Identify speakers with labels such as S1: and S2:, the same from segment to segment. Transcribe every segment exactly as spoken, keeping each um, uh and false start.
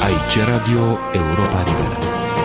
S1: Aici Radio Europa Liberă.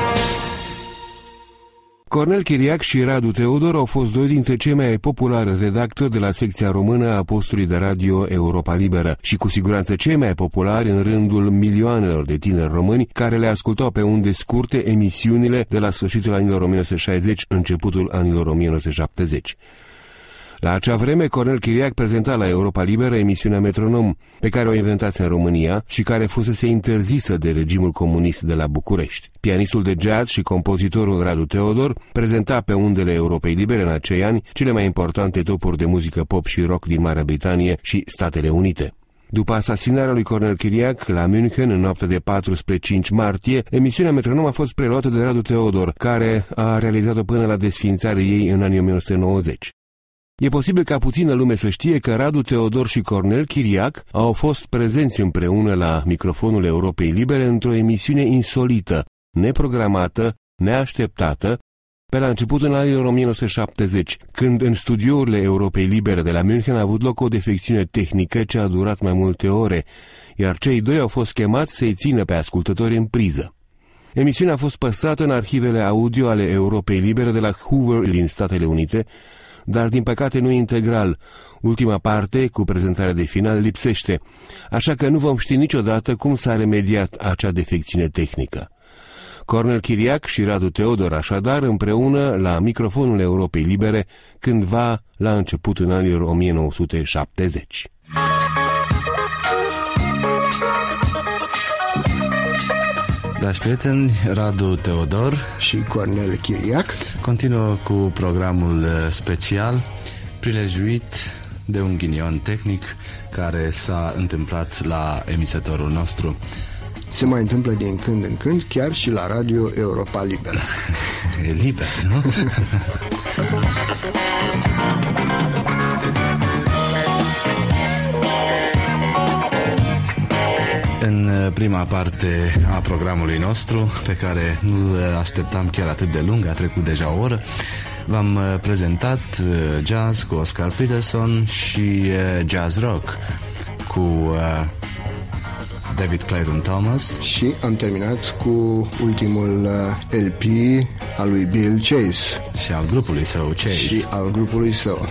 S1: Cornel Chiriac și Radu Teodor au fost doi dintre cei mai populari redactori de la secția română a postului de radio Europa Liberă și cu siguranță cei mai populari în rândul milioanelor de tineri români care le ascultau pe unde scurte emisiunile de la sfârșitul anilor o mie nouă sute șaizeci, începutul anilor o mie nouă sute șaptezeci. La acea vreme, Cornel Chiriac prezenta la Europa Liberă emisiunea Metronom, pe care o inventase în România și care fusese interzisă de regimul comunist de la București. Pianistul de jazz și compozitorul Radu Teodor prezenta pe undele Europei Libere în acei ani cele mai importante topuri de muzică pop și rock din Marea Britanie și Statele Unite. După asasinarea lui Cornel Chiriac la München în noaptea de patru spre cinci martie, emisiunea Metronom a fost preluată de Radu Teodor, care a realizat-o până la desființarea ei în anii o mie nouă sute nouăzeci. E posibil ca puțină lume să știe că Radu Teodor și Cornel Chiriac au fost prezenți împreună la microfonul Europei Libere într-o emisiune insolită, neprogramată, neașteptată, pe la începutul anilor o mie nouă sute șaptezeci, când în studiourile Europei Libere de la München a avut loc o defecțiune tehnică ce a durat mai multe ore, iar cei doi au fost chemați să-i țină pe ascultători în priză. Emisiunea a fost păstrată în arhivele audio ale Europei Libere de la Hoover din Statele Unite, dar din păcate nu integral. Ultima parte, cu prezentarea de final, lipsește, așa că nu vom ști niciodată cum s-a remediat acea defecțiune tehnică. Cornel Chiriac și Radu Teodor, așadar, împreună la microfonul Europei Libere, cândva la începutul anilor o mie nouă sute șaptezeci.
S2: Dragi prieteni, Radu Teodor
S3: și Cornel Chiriac
S2: continuă cu programul special prilejuit de un ghinion tehnic care s-a întâmplat la emisătorul nostru.
S3: Se mai întâmplă din când în când, chiar și la Radio Europa Liberă.
S2: E liber, nu? În prima parte a programului nostru, pe care nu așteptam chiar atât de lung, a trecut deja o oră, v-am prezentat jazz cu Oscar Peterson și jazz rock cu David Clayton Thomas.
S3: Și am terminat cu ultimul L P al lui Bill Chase.
S2: Și al grupului său, Chase.
S3: Și al grupului său.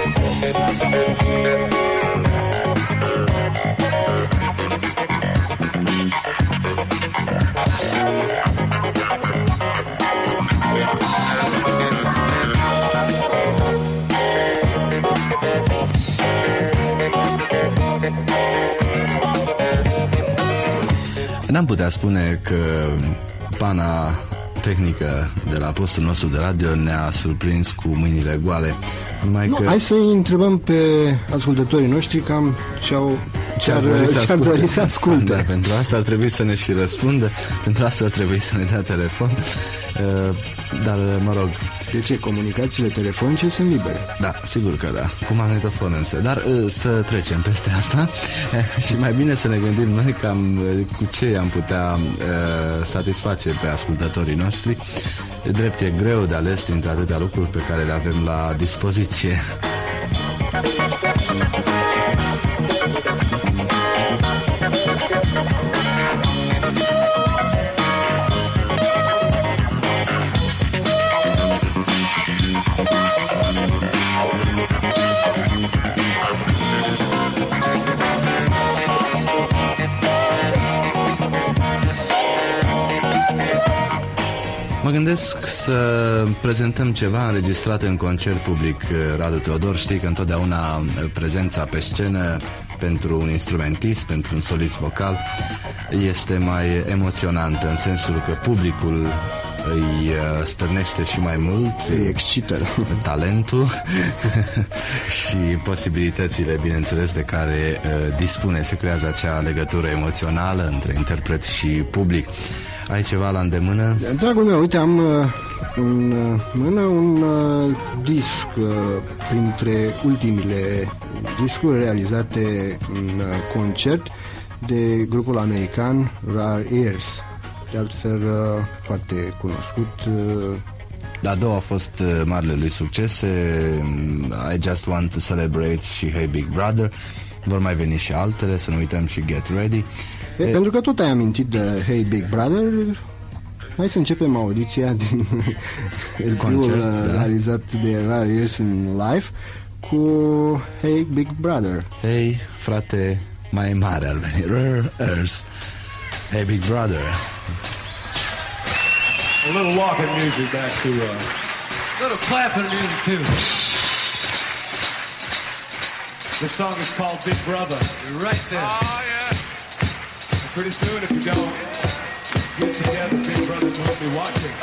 S2: N-am putea spune că pana tehnică de la postul nostru de radio ne-a surprins cu mâinile goale. Numai
S3: nu,
S2: că...
S3: Hai să-i întrebăm pe ascultătorii noștri cam ce-au
S2: ce-ar dori să
S3: ce-ar dori să asculte.
S2: Da, pentru asta ar trebui să ne și răspundă, pentru asta ar trebui să ne dea telefon. Dar, mă rog...
S3: De ce? Comunicațiile telefonice sunt libere.
S2: Da, sigur că da, cu magnetofon însă. Dar să trecem peste asta și mai bine să ne gândim noi cam cu ce am putea uh, satisface pe ascultătorii noștri. Drept e greu de ales dintre atâtea lucruri pe care le avem la dispoziție. Mă gândesc să prezentăm ceva înregistrat în concert public. Radu Teodor, știi că întotdeauna prezența pe scenă pentru un instrumentist, pentru un solist vocal, este mai emoționantă, în sensul că publicul îi stârnește și mai mult,
S3: îi excită
S2: talentul și posibilitățile, bineînțeles, de care dispune. Se creează acea legătură emoțională între interpret și public. Ai ceva la îndemână?
S3: Dragul meu, uite, am uh, în mână un uh, disc uh, printre ultimile discuri realizate în uh, concert de grupul american Rare Ears. De altfel, uh, foarte cunoscut. Uh,
S2: Da, două au fost uh, marile lui succese, I Just Want to Celebrate și Hey Big Brother. Vor mai veni și altele, să nu uităm și Get Ready.
S3: E, pentru că tot ai amintit de Hey Big Brother, hai să începem audiția din L P-ul da. realizat de Rare Ears in Live cu Hey Big Brother.
S2: Hey, frate mai mare al venit. Rare Ears. Hey Big Brother.
S4: A little walking music back to uh, a little clapping music too. This song is called Big Brother. You're right there. Oh yeah. And pretty soon, if you don't get together, Big Brother will be watching.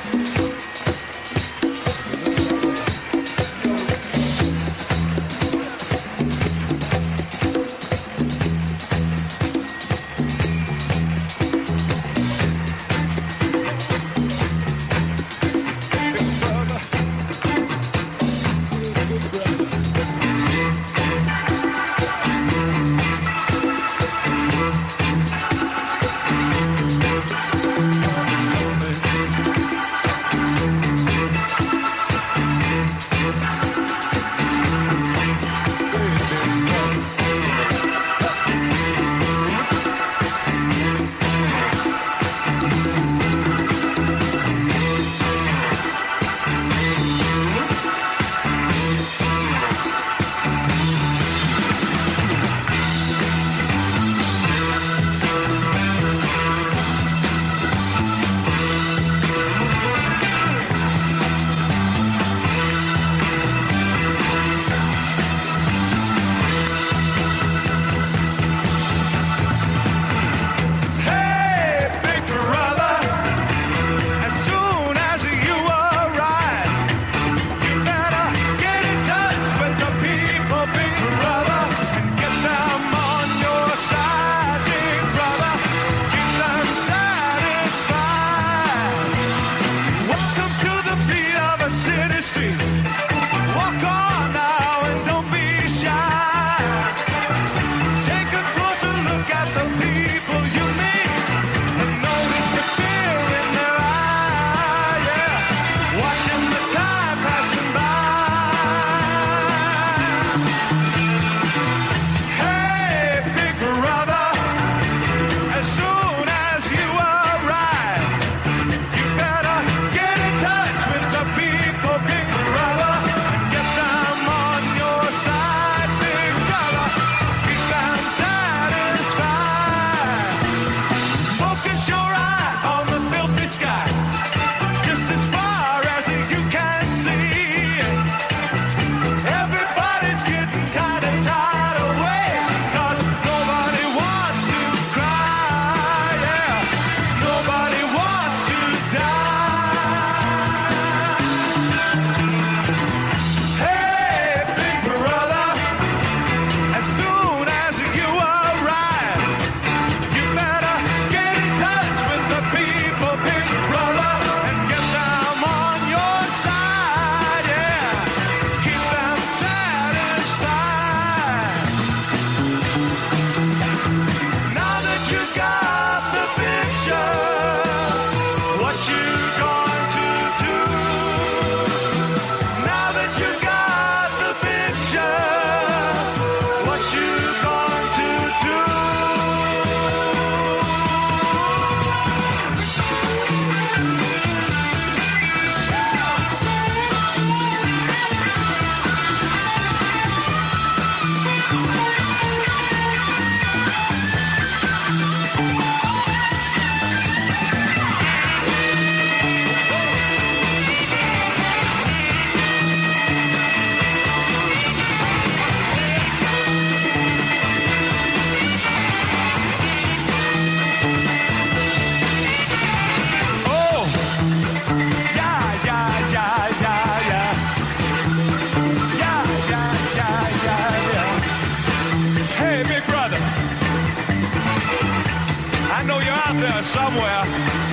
S5: Somewhere.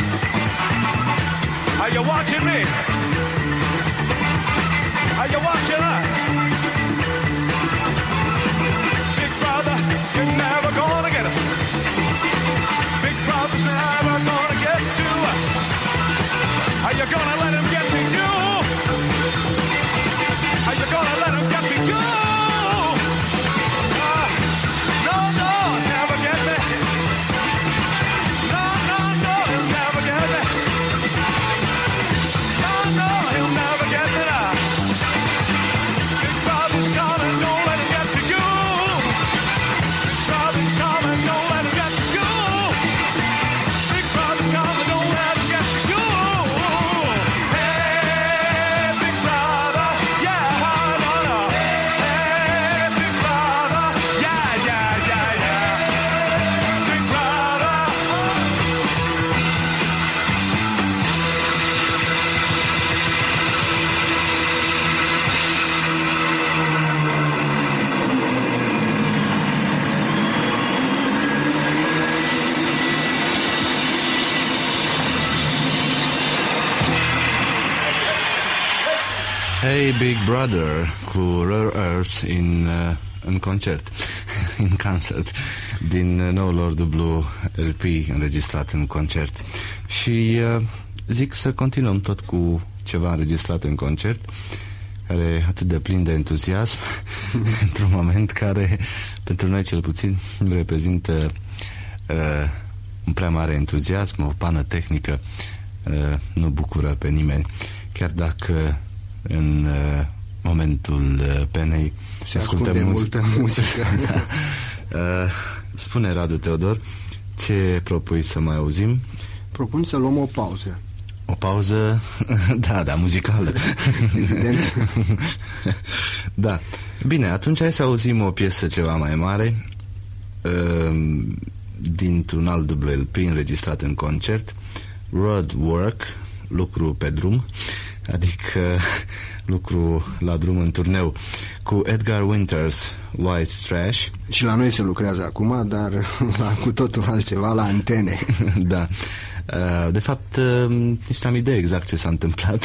S5: Are you watching me? Are you watching us? Big brother, you're never gonna get us. Big brother's never gonna get to us. Are you gonna let him get to you? Are you gonna let him get to you? Uh, no, no, never get me.
S2: Hey Big Brother cu Rare Earth in, uh, în concert, in concert, din uh, noul lor dublu L P înregistrat în concert. Și uh, zic să continuăm tot cu ceva înregistrat în concert, care e atât de plin de entuziasm, într-un moment care, pentru noi cel puțin, reprezintă uh, un prea mare entuziasm, o pană tehnică, uh, nu bucură pe nimeni, chiar dacă în uh, momentul uh, penei
S3: se ascultă multă muzică.
S2: uh, Spune, Radu Teodor, ce propui să mai auzim?
S3: Propun să luăm o pauză.
S2: O pauză, da, da, muzicală.
S3: Evident.
S2: Da. Bine, atunci hai să auzim o piesă ceva mai mare, uh, dintr-un alt dublu L P înregistrat în concert, Road Work, lucru pe drum, adică lucru la drum în turneu, cu Edgar Winters, White Trash.
S3: Și la noi se lucrează acum, dar la cu totul altceva, la antene.
S2: Da. De fapt, nici n-am idee exact ce s-a întâmplat.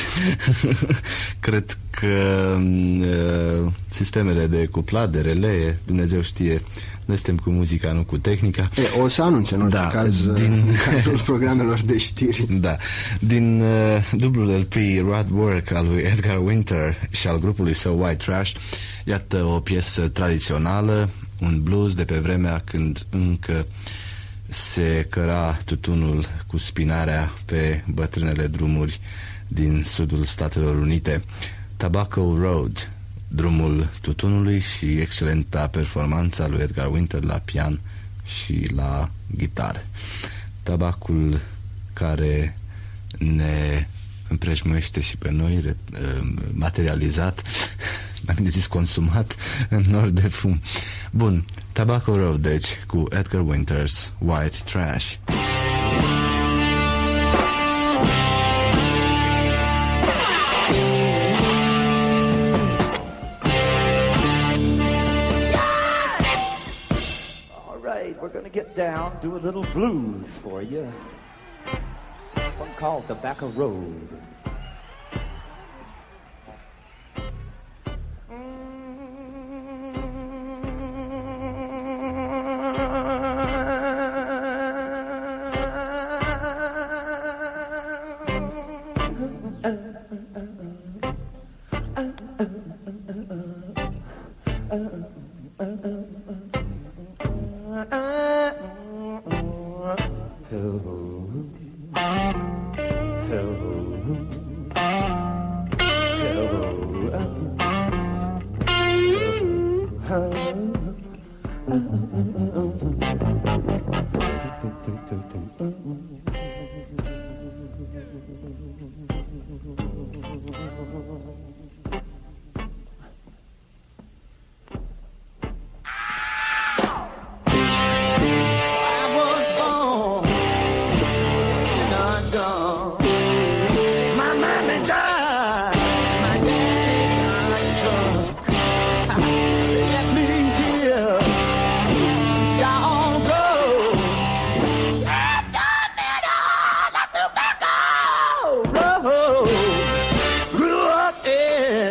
S2: Cred că sistemele de cuplat, de relee, Dumnezeu știe, noi suntem cu muzica, nu cu tehnica.
S3: E, o să anunțe în orice da, caz din... în cadrul programelor de știri.
S2: Da. Din uh, dublul L P Road Work al lui Edgar Winter și al grupului său White Trash, iată o piesă tradițională, un blues de pe vremea când încă se căra tutunul cu spinarea pe bătrânele drumuri din sudul Statelor Unite. Tobacco Road, drumul tutunului, și excelenta performanța lui Edgar Winter la pian și la gitară. Tabacul care ne împrejmuiește și pe noi, materializat, mai bine zis consumat, în nor de fum. Bun, Tobacco Road, deci, cu Edgar Winters, White Trash.
S6: We're going to get down, do a little blues for you. One called Tobacco Road.
S7: Grew up in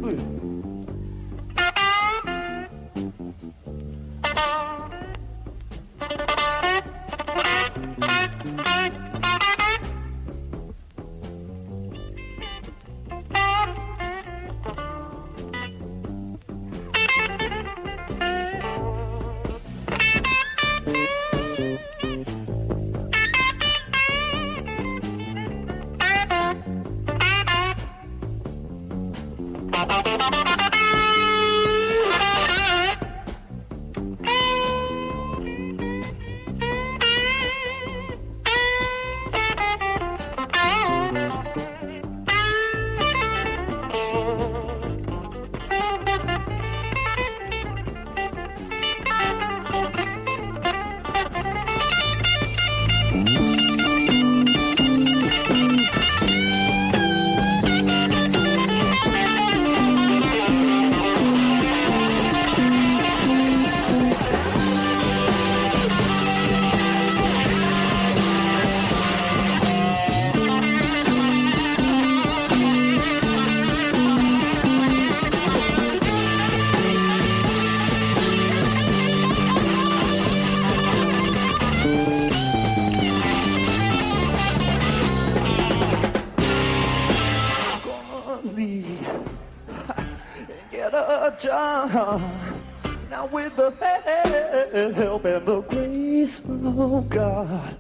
S6: Now with the help and the grace of God,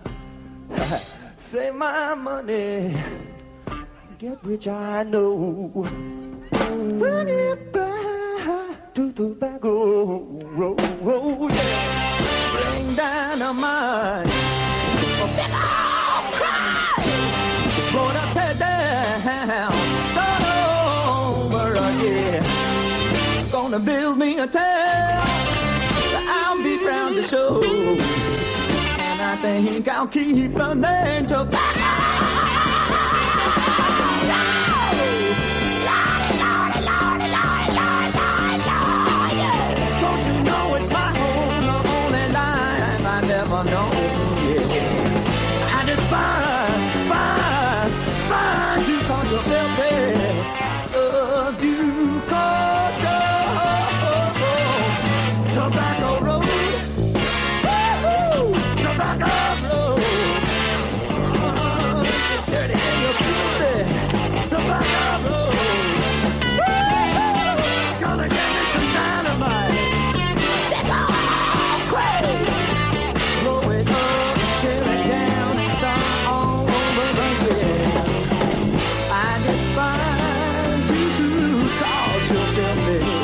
S6: save my money, get rich I know, run it back to the tobacco road, yeah. Bring dynamite, big old crowd, gonna tear down, start over again. Gonna build me a town that I'll be proud to show, and I think I'll keep the name tobacco. Lordy, Lordy, Lordy, Lordy, Lordy, Lordy, yeah. Don't you know it's my home, the only life I never know, yeah. And it's fine, fine, fine to call yourself dead, love you cause you Tobacco Road, woo-hoo, Tobacco Road, uh, dirty and your beauty, Tobacco Road, woo-hoo, gonna get me some dynamite, take off, crazy, blow it up, tear it down, start all over again. I despise you to cause yourself dead.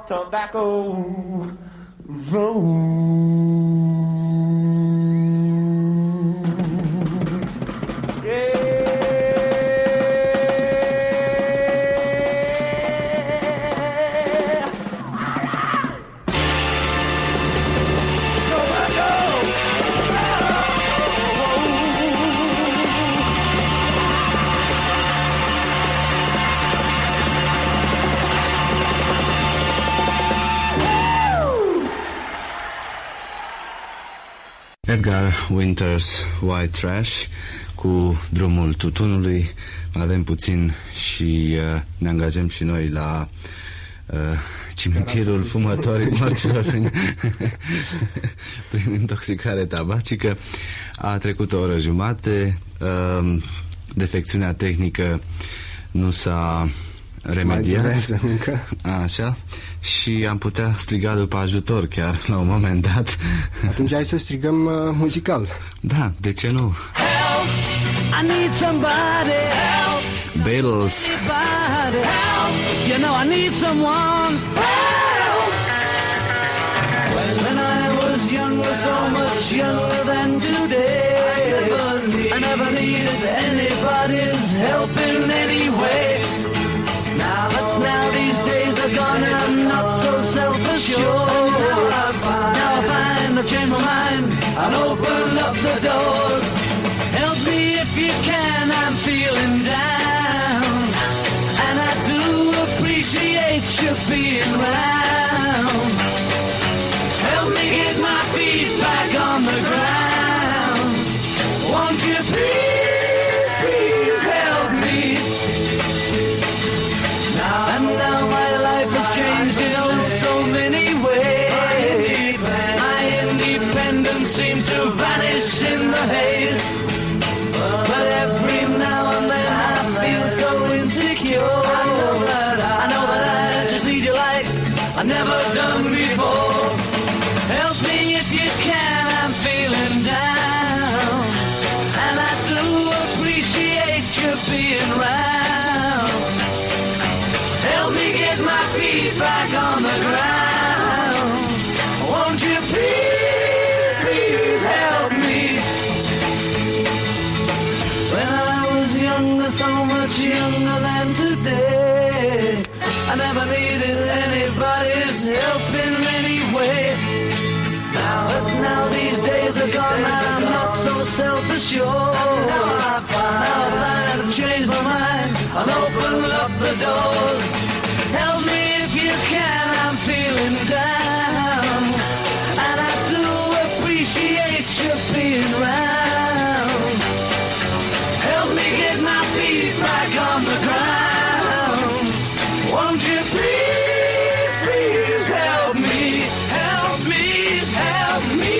S6: tobacco road.
S2: Edgar Winters, White Trash, cu Drumul tutunului. Mai avem puțin și uh, ne angajăm și noi la uh, cimitirul fumătorii morților prin, prin intoxicare tabacică. A trecut o oră jumate, uh, defecțiunea tehnică nu s-a remediat.
S3: Încă.
S2: Așa. Și am putea striga după ajutor chiar la un moment dat.
S3: Atunci hai să strigăm uh, muzical.
S2: Da, de ce nu?
S6: Help! I need somebody. Help!
S2: Beatles.
S6: Somebody. Help! You know I need someone. Help! When I was younger, so much younger than today, I never, need, I never needed anybody's help in any way. Now, but now these days are gone and I'm not so self-assured. Now I find, now I find I've changed my mind and opened up the doors. Help me if you can, I'm feeling down, and I do appreciate you being round. Help me get my feet back on the ground. Won't you please, please help me? And now my life has changed in oh so many ways. My independence seems to vanish in the haze. But every now and then I feel so insecure. I know that I, I know that I just need you like I've never done before. Help me if you can, I'm feeling down, and I do appreciate you being round. Help me get my feet back on the ground. Won't you please, please help me? When I was younger, so much younger than today, I never needed anybody's help in any way. Now, but now these days are gone and I'm not so self-assured. Now I find, now I find I've changed my mind and opened up the doors. Help me if you can, I'm feeling down, and I do appreciate you being round. Help me get my feet back on the ground. Won't you please, please help me, help me, help me.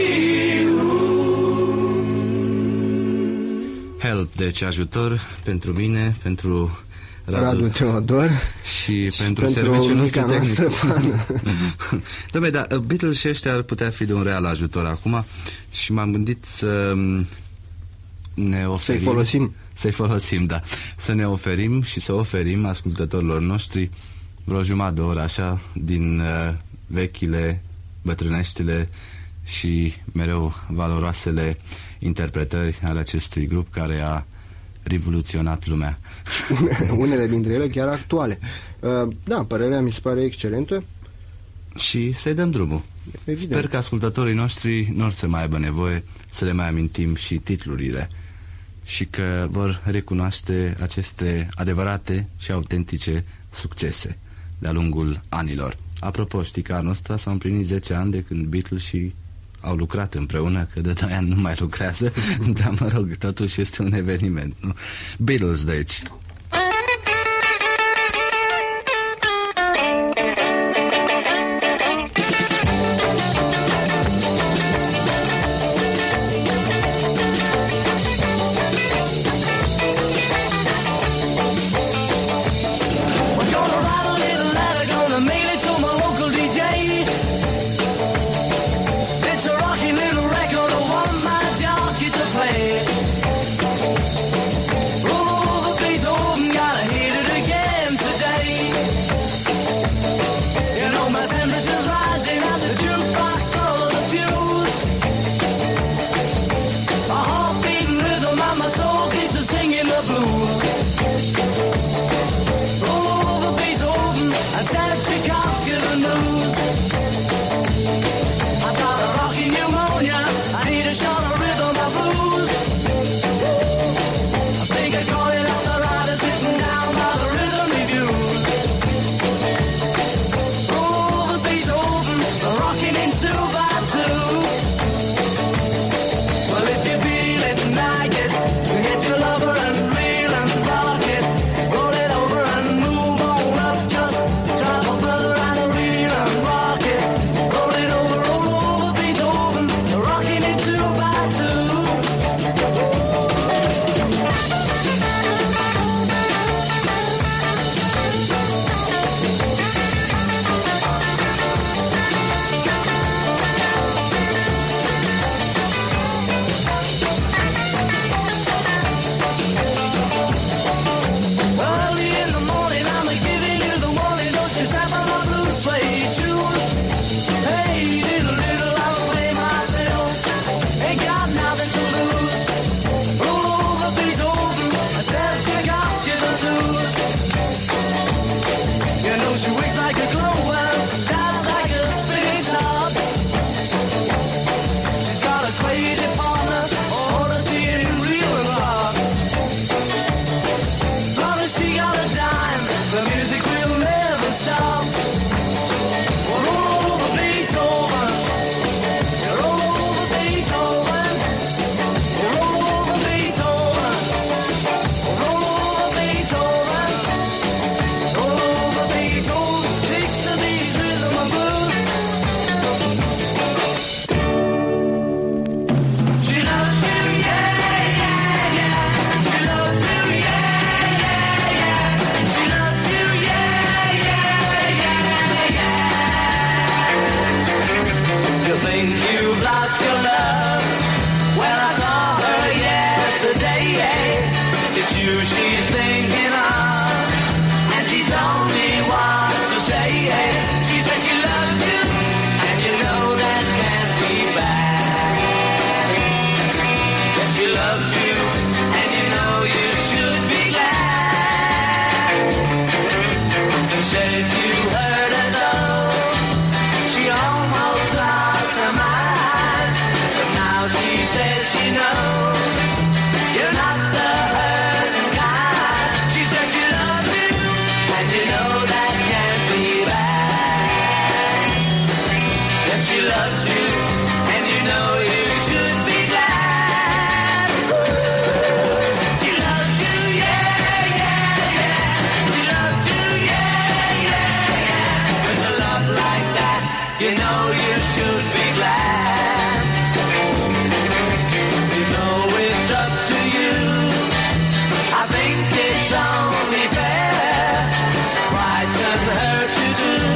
S2: Help, deci ajutor pentru mine, pentru
S3: Radu, Radu Teodor
S2: și, și pentru,
S3: pentru
S2: serviciul nostru tehnic. Dom'le, dar Beatles și ăștia ar putea fi de un real ajutor acum și m-am gândit să ne oferim...
S3: Să-i folosim.
S2: Să-i folosim, da. Să ne oferim și să oferim ascultătorilor noștri vreo jumătate de oră așa din uh, vechile, bătrâneștile și mereu valoroasele interpretări ale acestui grup care a revoluționat lumea.
S3: Unele dintre ele chiar actuale. Uh, da, părerea mi se pare excelentă.
S2: Și să-i dăm drumul.
S3: Evident.
S2: Sper că ascultătorii noștri nu or să mai aibă nevoie să le mai amintim și titlurile și că vor recunoaște aceste adevărate și autentice succese de-a lungul anilor. Apropo, știi că anul ăsta s-au împlinit zece ani de când Beatles și au lucrat împreună, că de doi ani nu mai lucrează, dar mă rog, totuși este un eveniment, nu? Beatles, deci.
S6: Roll over Beethoven. the blues. Roll over Beethoven and tell Tchaikovsky the news. I've got a rocky pneumonia, I need a shot of rhythm of blues. I think I call it out the rider sitting down by the rhythm reviews. Roll over Beethoven, rocking in two by two. Well, if you feel it like it, you get your lover and reel and rock it. Roll it over and move on up, just travel further and reel and rock it. Roll it over, roll over Beethoven, rocking in two by two. Early in the morning, I'm giving you the warning. Don't you step on my blue suede shoes. Hey, little, little, I'll pay my bill. Ain't got nothing to lose. Roll over Beethoven, I tell Tchaikovsky the blues. You know she winks like a glow and dives like a spinning top. She's got a crazy partner, ought to see him real and rock. Long as she got a dime, the music will never stop. Roll over Beethoven, roll over Beethoven, roll over Beethoven, roll over Beethoven, roll over Beethoven. Stick to these rhythm and blues. She loved you, yeah, yeah, yeah. She loved you, yeah, yeah, yeah. She loved you, yeah, yeah, yeah, yeah. You think you've lost your love? Well, I saw her yesterday. It's you she's thinking of, and she told me what to say. She said she loved you, and you know that can't be bad. Yes, she loves you, and you know you should be glad. She said you hurt her so, she almost lost her mind. But now she says she knows you're not the hurting kind. She said she loves you, and you know that can't be bad. Yes, she loves you, and you know you should be glad. She loves you, yeah, yeah, yeah. She loves you, yeah, yeah, yeah. With a love like that, you know you should be glad. You know it's up to you. I think it's only fair. Pride can hurt you too.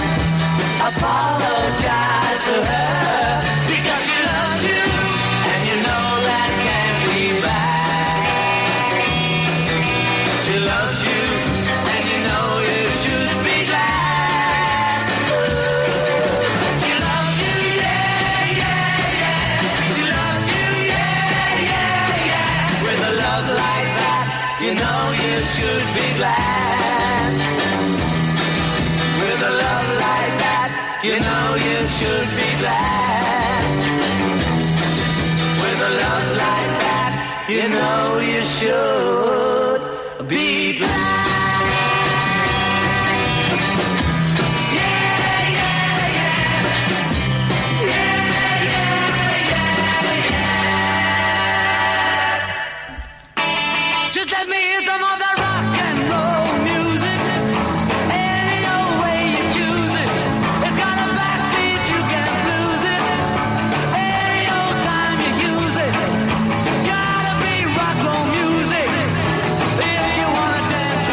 S6: Apologize to her because she loves you, and you know that can't be bad. She loves you, and you know you should be glad. She loves you, yeah, yeah, yeah. She loves you, yeah, yeah, yeah. With a love like that, you know you should be glad. With a love like that, you know you should be glad. With a love like that, you know you should be glad. Yeah, yeah, yeah. Yeah, yeah, yeah, yeah. Just let me hear some of that rock and roll music. Any old way you choose it. It's got a backbeat, you can't lose it. Any old time you use it. Gotta be rock roll music. If you wanna dance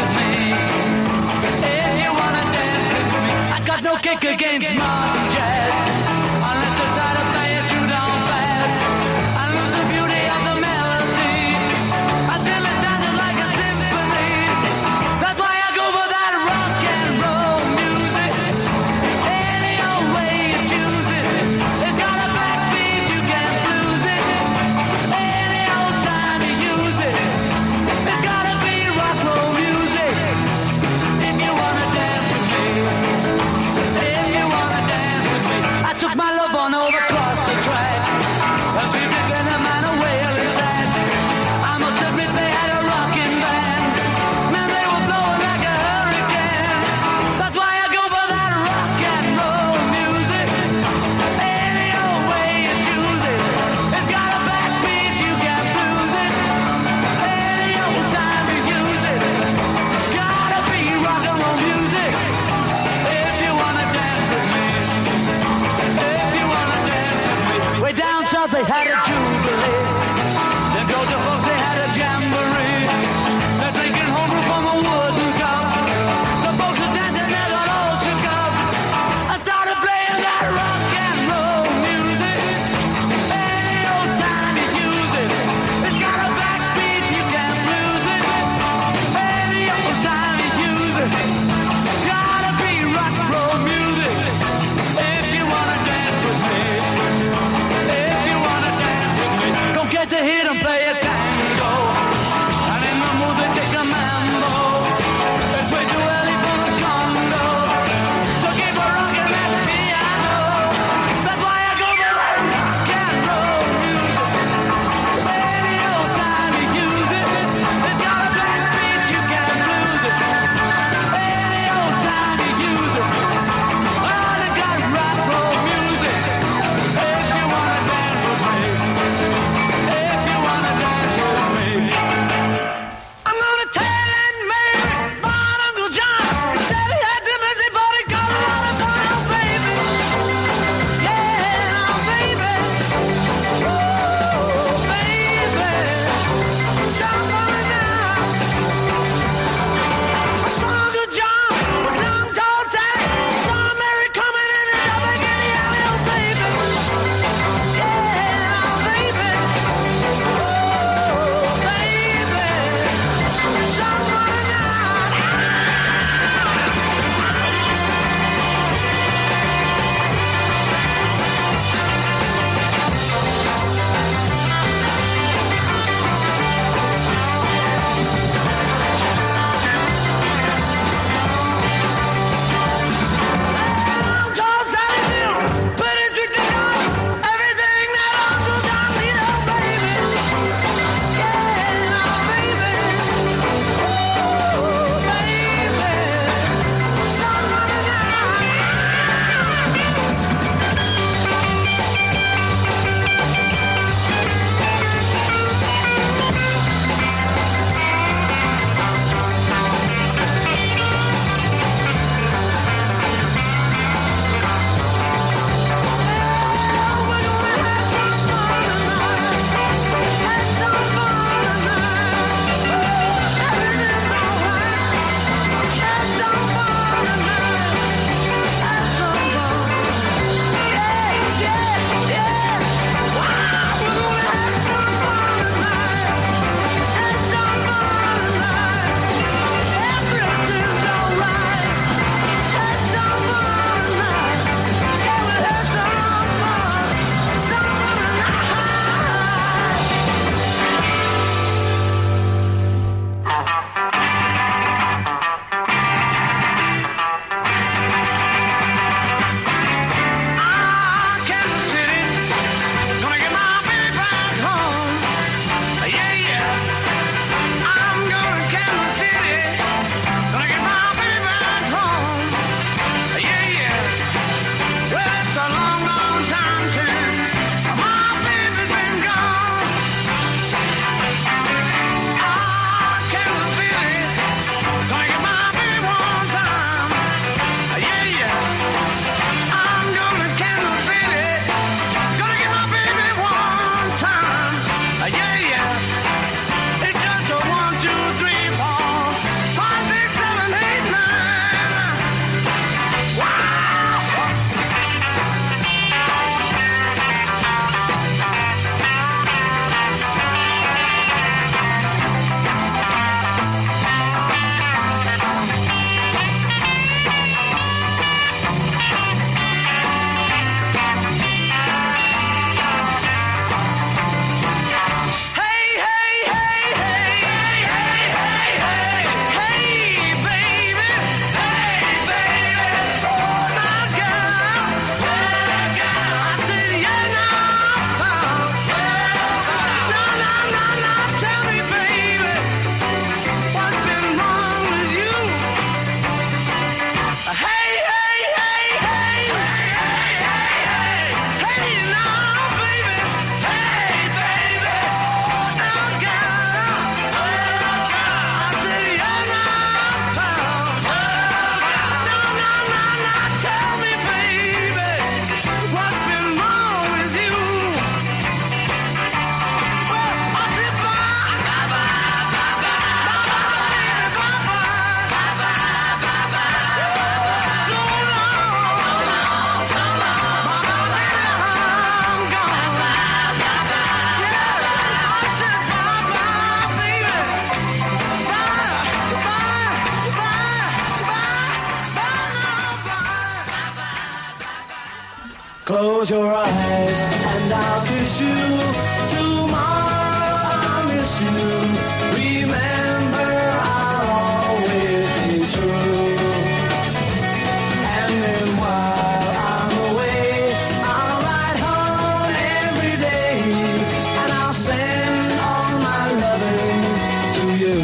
S6: Close your eyes and I'll kiss you. Tomorrow I'll miss you. Remember, I'll always be true. And then while I'm away, I'll ride home every day, and I'll send all my loving to you.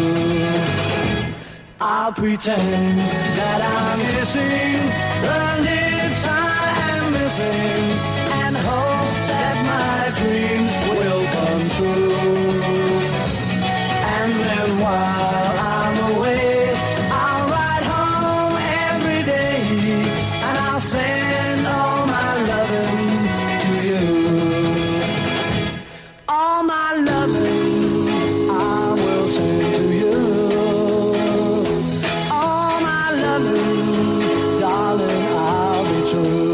S6: I'll pretend that I'm kissing the lips I am missing, and hope that my dreams will come true. And then while I'm away, I'll ride home every day, and I'll send all my loving to you. All my loving I will send to you. All my loving, darling, I'll be true.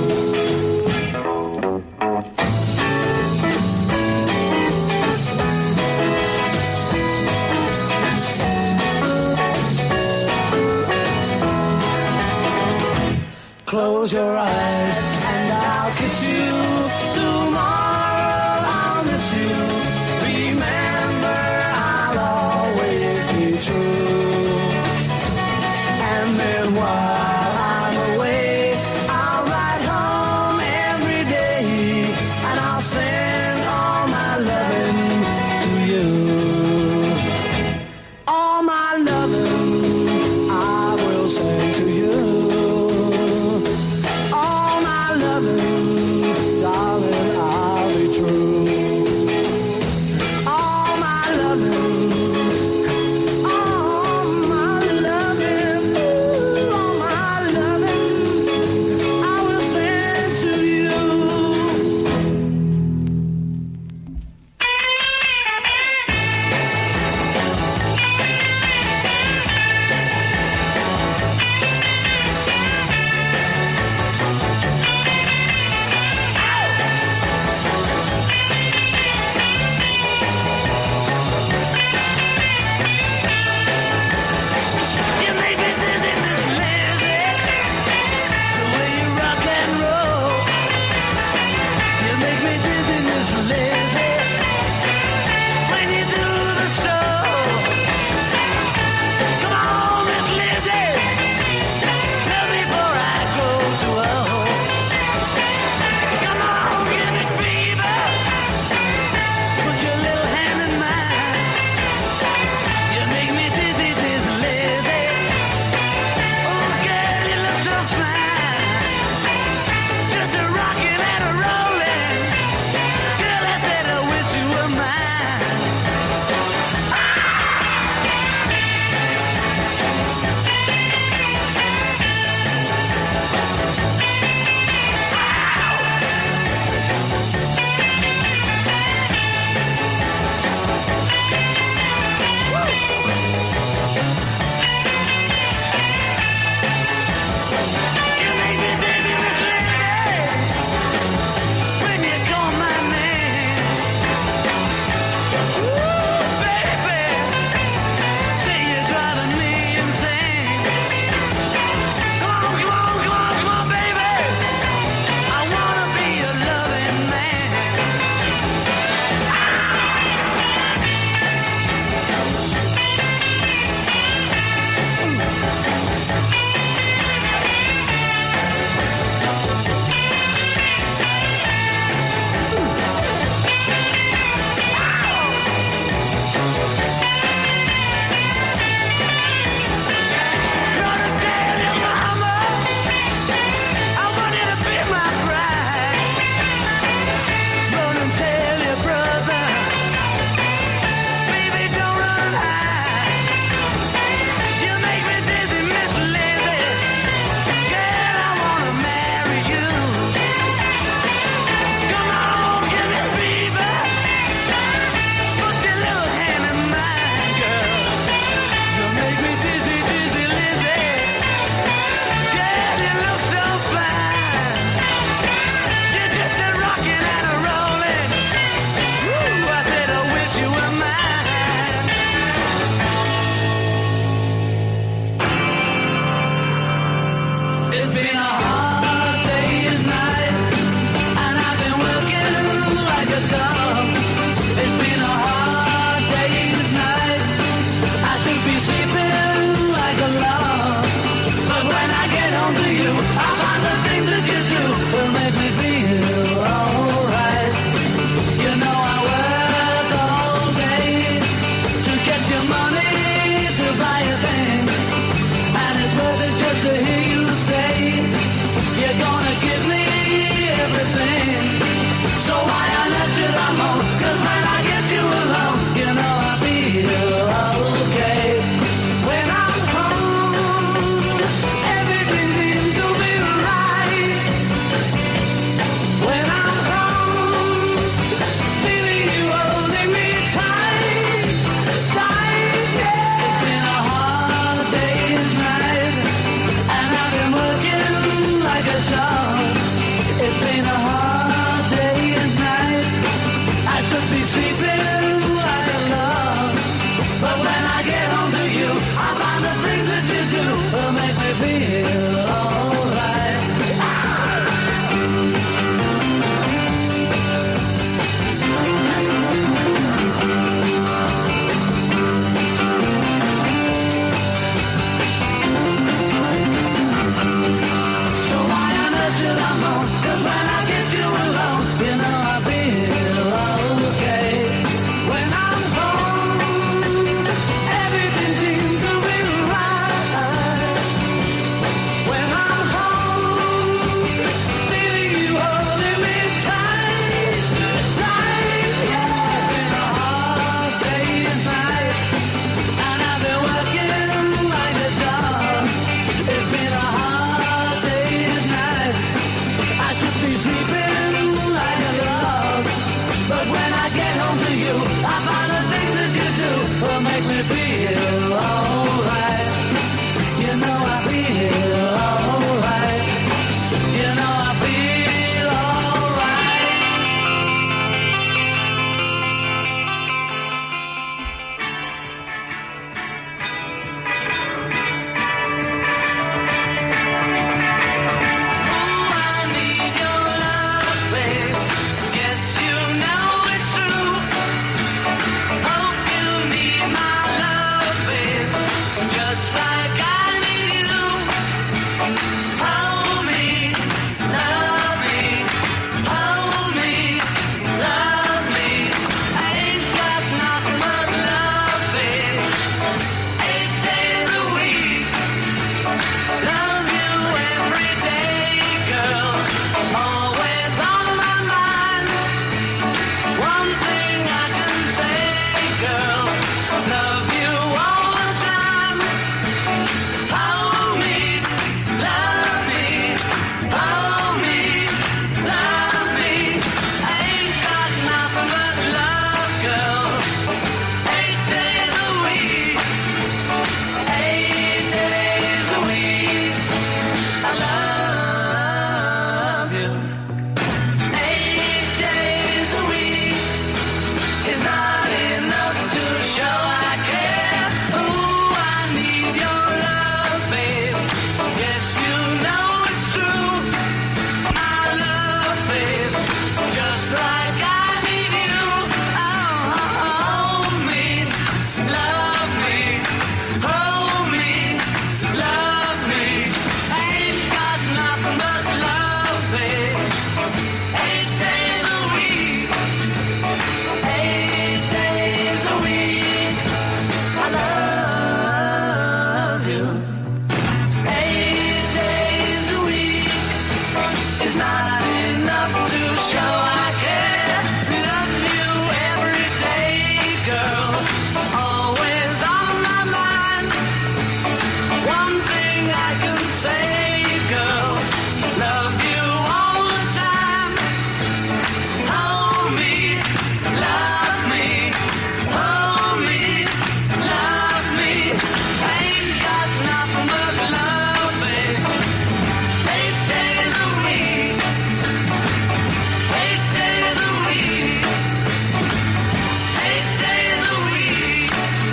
S6: Close your eyes and I'll kiss you. Tomorrow I'll miss you. Remember, I'll always be true. And then while I'm away, I'll ride home every day, and I'll send all my loving to you. All my loving I will send to you. All my loving, darling, I'll be true. All my loving, all buy a thing, and it's worth it just to hear you say you're gonna give me everything. So why on earth should I moan? 'Cause when I get you alone, you know I feel okay. When I'm home, everything seems to be right. When I'm home, feeling you holding me tight, tight, yeah. It's been a hard day's night, and I've been working like a dog. It's been a hard day's night. I should be sleeping like a log, but when I get home to you, I find the things that you do will make me feel alright. So why on earth should I moan? 'Cause when I get you alone, you know I feel okay. When I'm home, everything seems to be right. When I'm home, feeling you holding me tight, tight, yeah. It's been a hard day's night, and I've been working like a dog. It's been a hard day's night. I should be sleeping like a log, but when I get home to you, I find the things that you do will make me feel alright. You know I feel alright. You know I feel alright. Oh, I need your love, babe. Yes, you know it's true. Hope you need my love, babe, just like I need you. Hold me, love me, hold me, love me. I ain't got nothing but love, babe. Eight days a week. Love you every day, girl. Always on my mind. One thing I can say, girl. Love you all the time. Hold me, love me, hold me, love me. I ain't got nothing but love, girl. Eight days a week. Eight days a week. I love you. Eight days a week is not enough to show I care. Ooh, I need your love, babe. Yes, you know it's true. My love, babe, just like I need you. Oh, hold me, love me, hold me, love me. I ain't got nothing but love, babe. Eight days a week. Eight days a week. I love you. Eight days a week is not enough to show I care. Love you every day, girl. Always on my mind. One thing I can say, girl. Love you all the time. Hold me, love me, hold me, love me. I ain't got nothing but love, babe. Eight days a week. Eight days a week. Eight days a week.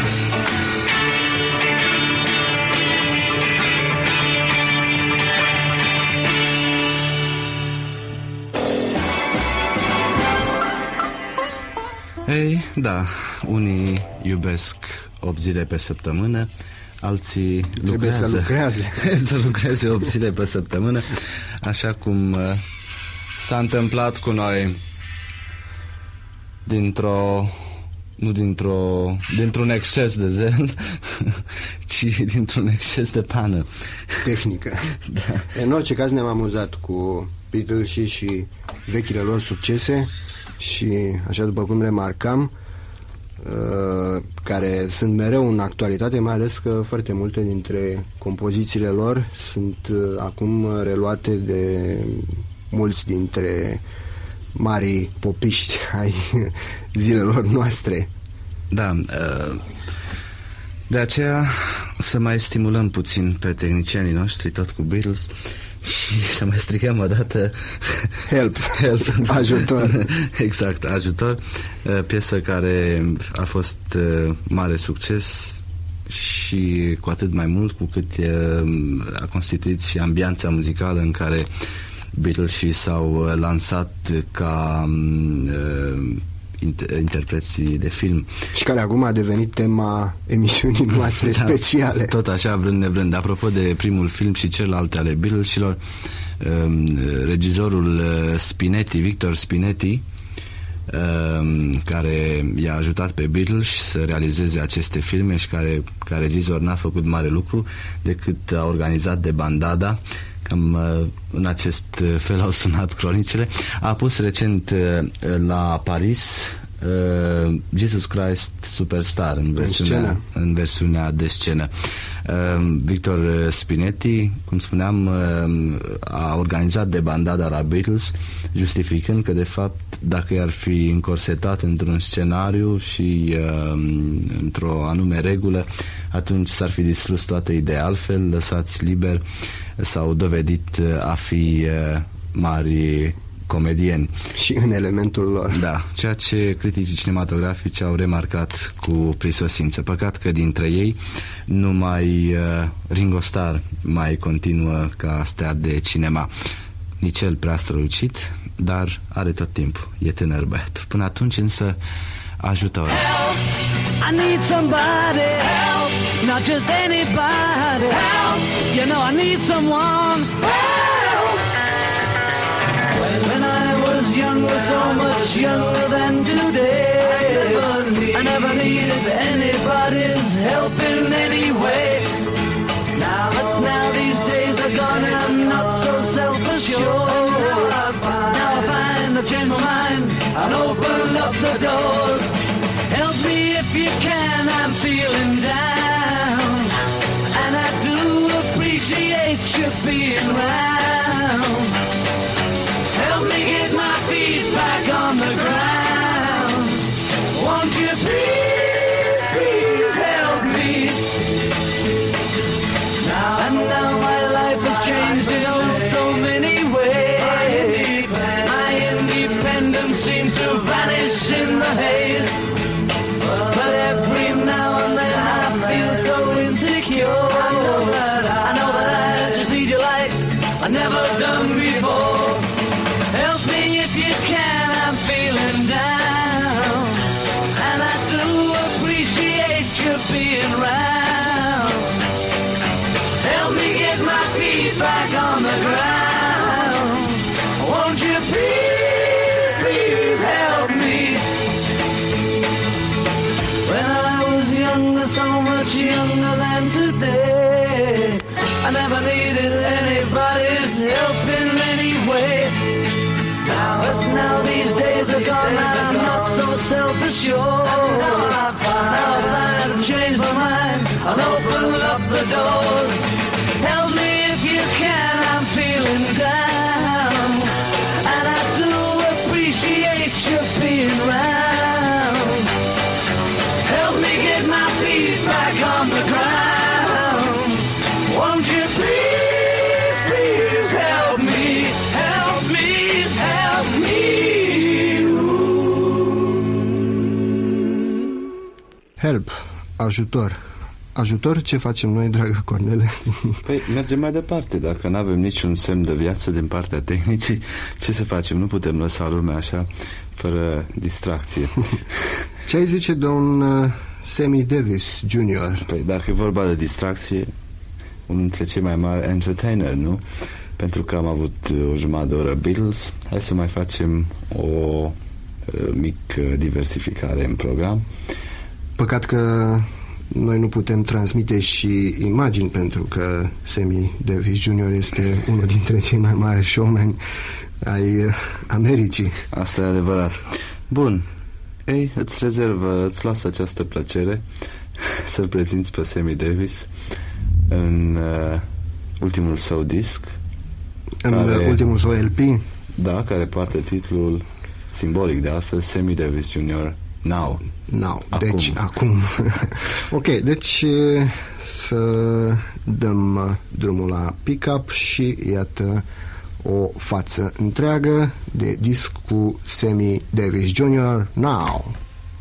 S2: Ei, da, unii iubesc opt zile pe săptămână, alții
S3: Trebuie să
S2: lucrează,
S3: lucreze.
S2: să lucreze opt zile pe săptămână, așa cum uh, s-a întâmplat cu noi dintr-o nu dintr-o, dintr-un exces de zen, ci dintr-un exces de pană
S3: tehnică. Da. În orice caz ne-am amuzat cu Beatles și, și vechile lor succese și, așa după cum remarcam, uh, care sunt mereu în actualitate, mai ales că foarte multe dintre compozițiile lor sunt uh, acum reluate de mulți dintre marii popiști ai zilelor noastre.
S2: Da, de aceea să mai stimulăm puțin pe tehnicienii noștri, tot cu Beatles, și să mai strigăm o dată
S3: Help, help, ajutor.
S2: Exact, ajutor. Piesă care a fost mare succes și cu atât mai mult cu cât a constituit și ambianța muzicală în care Beatles și s-au lansat ca uh, interpreții de film.
S3: Și care acum a devenit tema emisiunii noastre da, speciale.
S2: Tot așa, vrând nevrând. Apropo de primul film și celelalte ale Beatlesilor, uh, regizorul Spinetti, Victor Spinetti, uh, care i-a ajutat pe Beatles să realizeze aceste filme și care, ca regizor n-a făcut mare lucru decât a organizat de bandada. Cam în acest fel au sunat cronicile. A pus recent la Paris uh, Jesus Christ Superstar în versiunea, în versiunea de scenă. Uh, Victor Spinetti, cum spuneam, uh, a organizat de bandada la Beatles, justificând că de fapt dacă i-ar fi încorsetat într-un scenariu și uh, într-o anume regulă, atunci s-ar fi distrus toată ideea. Altfel, lăsați liber, s-au dovedit a fi uh, mari comedieni.
S3: Și în elementul lor.
S2: Da, ceea ce criticii cinematografici au remarcat cu prisosință. Păcat că dintre ei numai uh, Ringo Starr mai continuă ca stea de cinema. Nici el prea strălucit, dar are tot timpul. E tânăr băiat. Până atunci însă ajută-o.
S6: Help! I need somebody. Help! Not just anybody. Help! You know I need someone. Help! When I was younger, so much younger than today, I never needed anybody's help in any way. Now, but now these days are gone and I'm not so self-assured. Now I find I've changed my mind and opened up the doors. Help me if you can, I'm feeling down, and I do appreciate you being round. Help me get my feet back on the ground. Won't you please, please help me? Now and now my life has changed in oh so many ways. My independence seems to vanish in the haze. But every now and then I feel so insecure. I know that I, I know that I just need you like I've never done before. Help me if you can, I'm feeling down, and I do appreciate you being round. Help me get my feet back on the ground. Won't you please, please help me? When I was younger, so much younger than today, I never needed anybody's help in any way. Now, but now these days are gone, I'm not so self-assured. Now I've changed my mind, I'll open up the doors. Help me if you can, I'm feeling down, and I do appreciate you being round. Help me get my feet back on the ground. Won't you please, please help me, help me, help me.
S3: Help, ajutor. Ajutor, ce facem noi, dragă Cornele?
S2: Păi mergem mai departe. Dacă nu avem niciun semn de viață din partea tehnicii, ce să facem? Nu putem lăsa lumea așa, fără distracție.
S3: Ce ai zice de un uh, Sammy Davis junior?
S2: Păi dacă e vorba de distracție, unul dintre cei mai mari entertainer, nu? Pentru că am avut o jumătate de oră Beatles, hai să mai facem o mic diversificare în program.
S3: Păcat că noi nu putem transmite și imagini, pentru că Sammy Davis junior este unul dintre cei mai mari showmeni ai Americii.
S2: Asta e adevărat. Bun. Ei, îți rezervă, îți lasă această plăcere să-l prezinți pe Sammy Davis în uh, ultimul său disc.
S3: În care, ultimul său L P?
S2: Da, care poartă titlul simbolic de altfel, Sammy Davis junior Now.
S3: Now,
S2: acum.
S3: deci acum. Ok, deci să dăm drumul la pick-up și iată o față întreagă de disc cu Sammy Davis junior Now.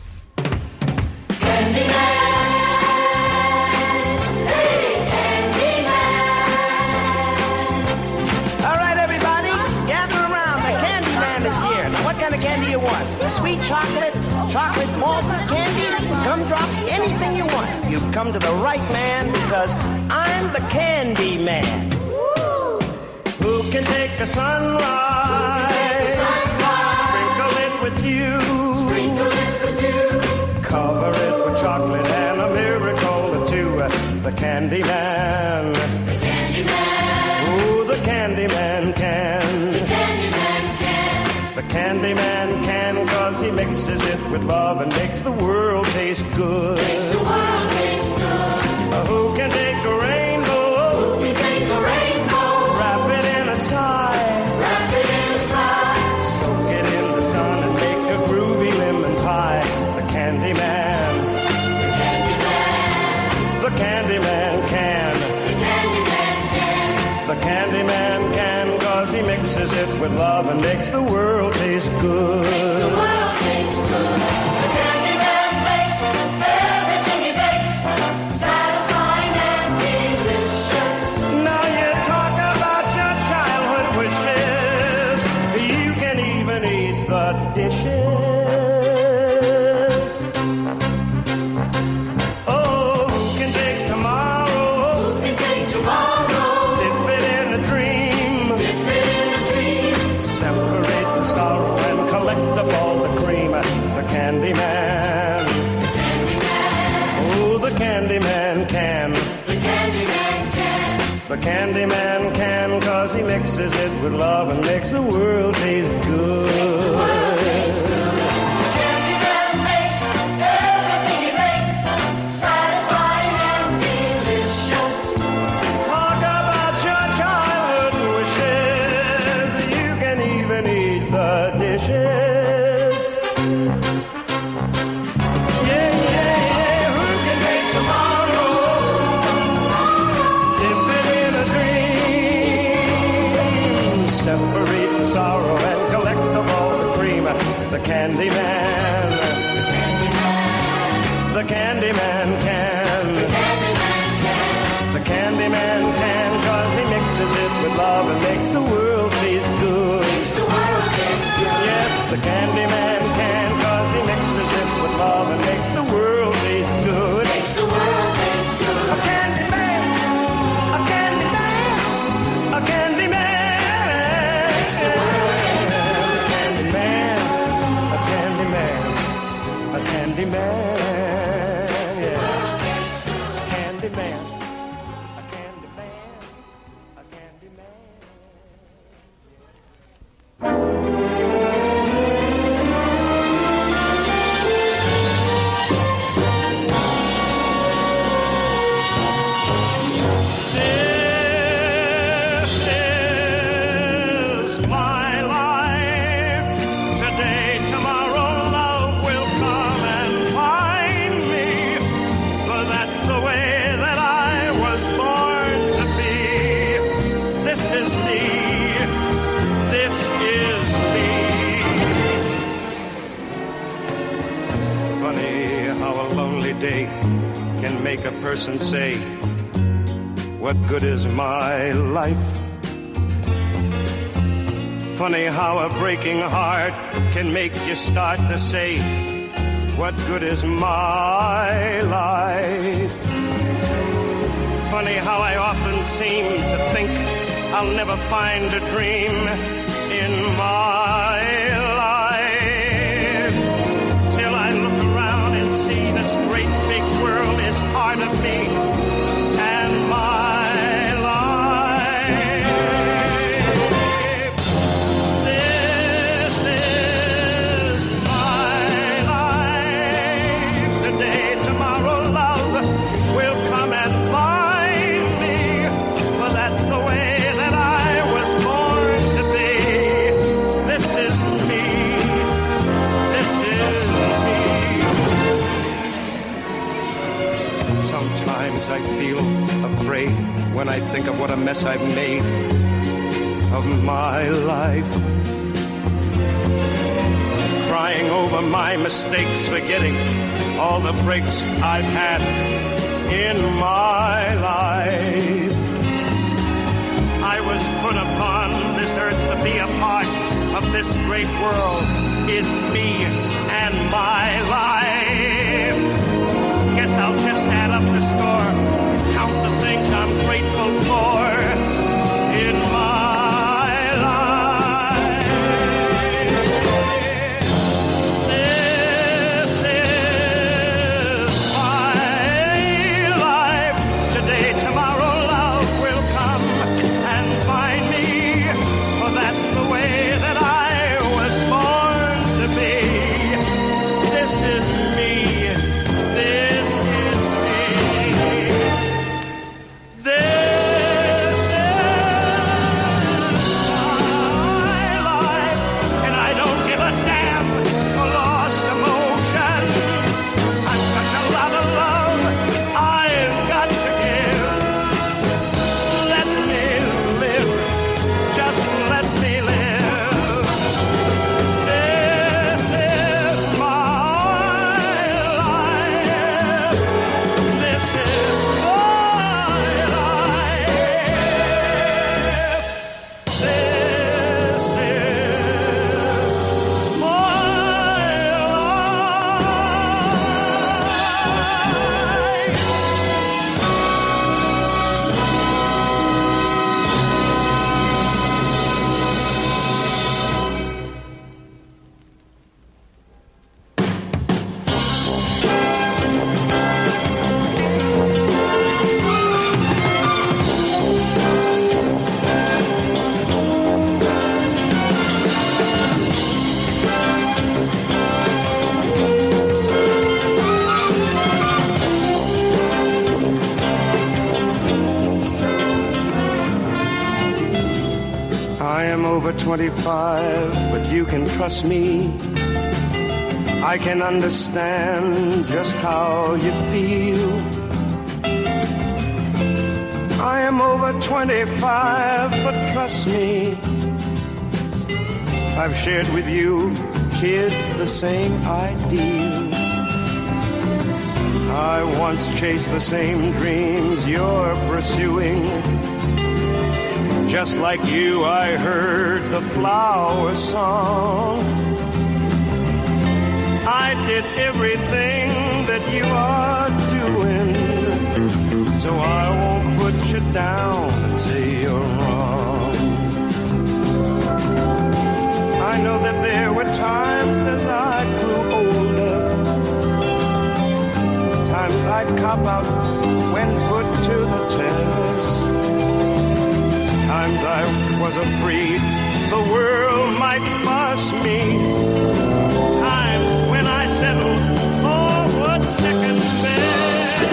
S7: Sweet chocolate, chocolate malt candy, gumdrops, anything you want. You've come to the right man because I'm the candy man. Who can take a sunrise, sunrise, sprinkle it with you, sprinkle it with you, cover it with chocolate and a miracle or two. The candy man, the candy man, ooh, the candy man can, the candy man can, the candy man can. He mixes it with love and makes the world taste good. Makes the world taste good. Uh, who can take a rainbow? Who can take a rainbow? Wrap it in a sigh. Wrap it in a sigh. Soak it in the sun and make a groovy lemon pie. The candy man. The candy man. The candy man can. The candy man can. The candy man can, 'cause he mixes it with love and makes the world taste good. Makes the world taste good. The candy man makes everything he bakes satisfying and delicious. Now you talk about your childhood wishes. You can even eat the dishes. Oh, who can take tomorrow? Who can take tomorrow? Dip it in a dream. Dip it in a dream. Separate the sorrow and collect up all the cream. The candy man. The candy man. Oh, the candy man can. The candy man can. The candy man can, 'cause he mixes it with love and makes the world taste good. Makes the world taste good. The candy man makes everything he makes satisfying and delicious. Talk about your childhood wishes. You can even eat the dishes. Yeah, yeah, yeah. Who can take tomorrow? Dip it in a dream. Separate the sorrow and collect up all the cream. The candy man. The candy man can. The candy man can, 'cause he mixes it with love and makes the world taste good. Makes the world taste good. Yes, the candy man can, 'cause he mixes it with love and makes the world taste good. Makes the world taste good. A candy man, a candy man, a candy man. Makes the world taste good. A candy man, a candy man, a candy man. Yeah. Candy man. A candy man. A candy man. This is my life. Today, tomorrow, love will come and find me. But that's the way that I was born to be. This is me. This is me. Funny how a lonely day can make a person say, what good is my life? Funny how a breaking heart can make you start to say, what good is my life? Funny how I often seem to think I'll never find a dream in my life. world is part of me and my life. This is my life. Today, tomorrow, love will come and find me, for that's the way that I was born to be. This is me. This is me. Sometimes I feel afraid when I think of what a mess I've made of my life. Crying over my mistakes, forgetting all the breaks I've had in my life. I was put upon this earth to be a part of this great world. It's me and my life. Guess I'll just add up the score, count the things I'm grateful for in my life. This is my life. Today, tomorrow, love will come and find me, for that's the way that I was born to be. This is me. This is me. This is my life, and I don't give a damn for lost emotions. I've got a lot of love I've got to give. Let me live, just let me live. This is my life. This is my life. This is my life. I am over twenty-five, but you can trust me. I can understand just how you feel. I am over twenty-five, but trust me, I've shared with you, kids, the same ideals. I once chased the same dreams you're pursuing. Just like you, I heard the flower song. I did everything that you are doing, so I won't put you down and say you're wrong. I know that there were times as I grew older, times I'd cop out when put to the test. Times I was afraid the world might bust me. Times when I settled for second best.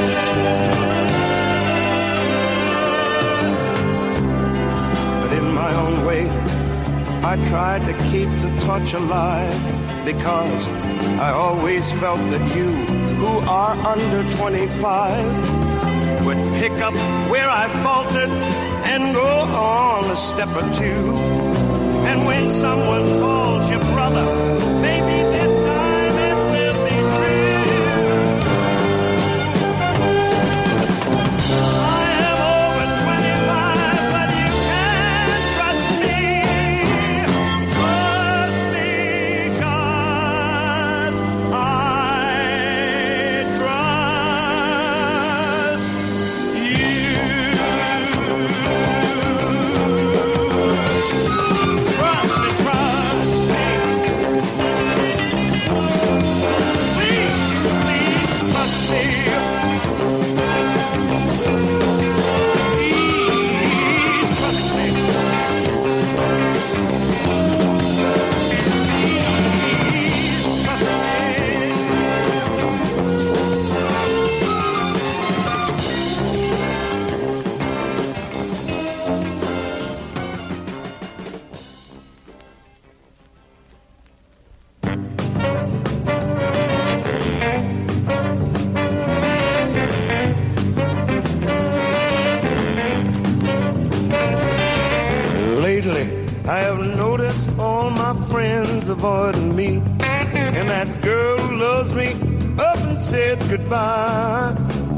S7: But in my own way, I tried to keep the torch alive, because I always felt that you, who are under twenty-five, would pick up where I faltered and go on a step or two. And when someone calls you brother, maybe this time it will be true. I am over twenty-five, but you can trust me. Trust me, 'cause I trust you. Trust me, trust me.
S8: avoiding me. And that girl who loves me up and said goodbye.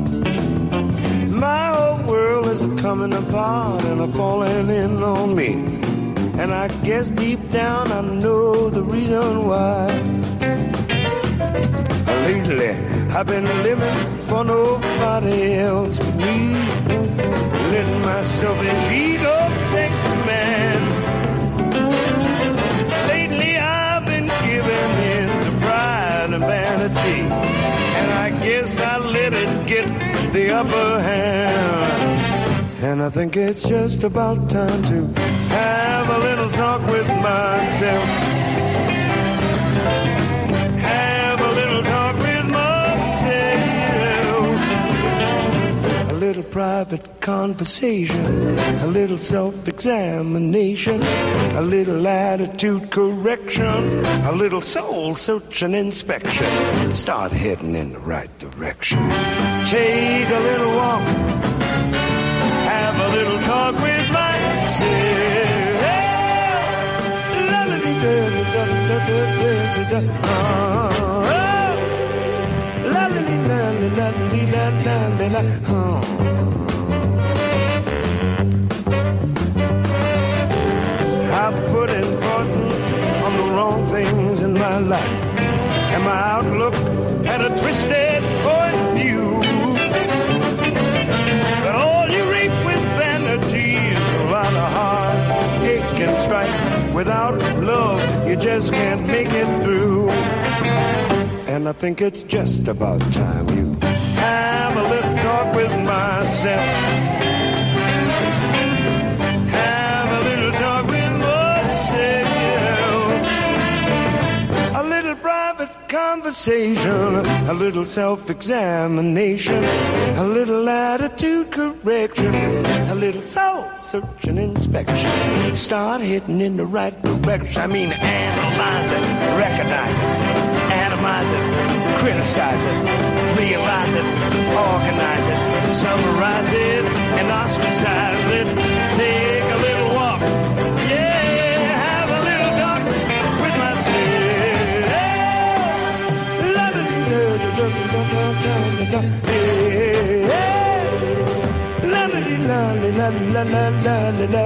S8: My whole world is coming apart and a falling in on me. And I guess deep down I know the reason why. Lately I've been living for nobody else but me, letting myself in ego take command. Lately I've been giving in to pride and vanity, and I guess I let it get the upper hand. And I think it's just about time to have a little talk with myself. Have a little talk with myself. A little private conversation, a little self-examination, a little attitude correction, a little soul-searching inspection. Start heading in the right direction. Take a little walk. Have a little talk with myself. La la dee da da da da da da. La la dee da da da da da da. I put importance on the wrong things in my life, and my outlook had a twisted point of view. But all you reap with vanity is a lot of heartache and strife. Without love, you just can't make it through. And I think it's just about time you have a little talk with myself. Have a little talk with myself. A little private conversation, a little self-examination, a little attitude correction, a little soul-searching inspection. Start hitting in the right direction. I mean, analyze it, recognize it, atomize it, criticize it, realize it, organize it, summarize it, and ostracize it. Take a little walk. Yeah, have a little talk with myself. La la la la la la la.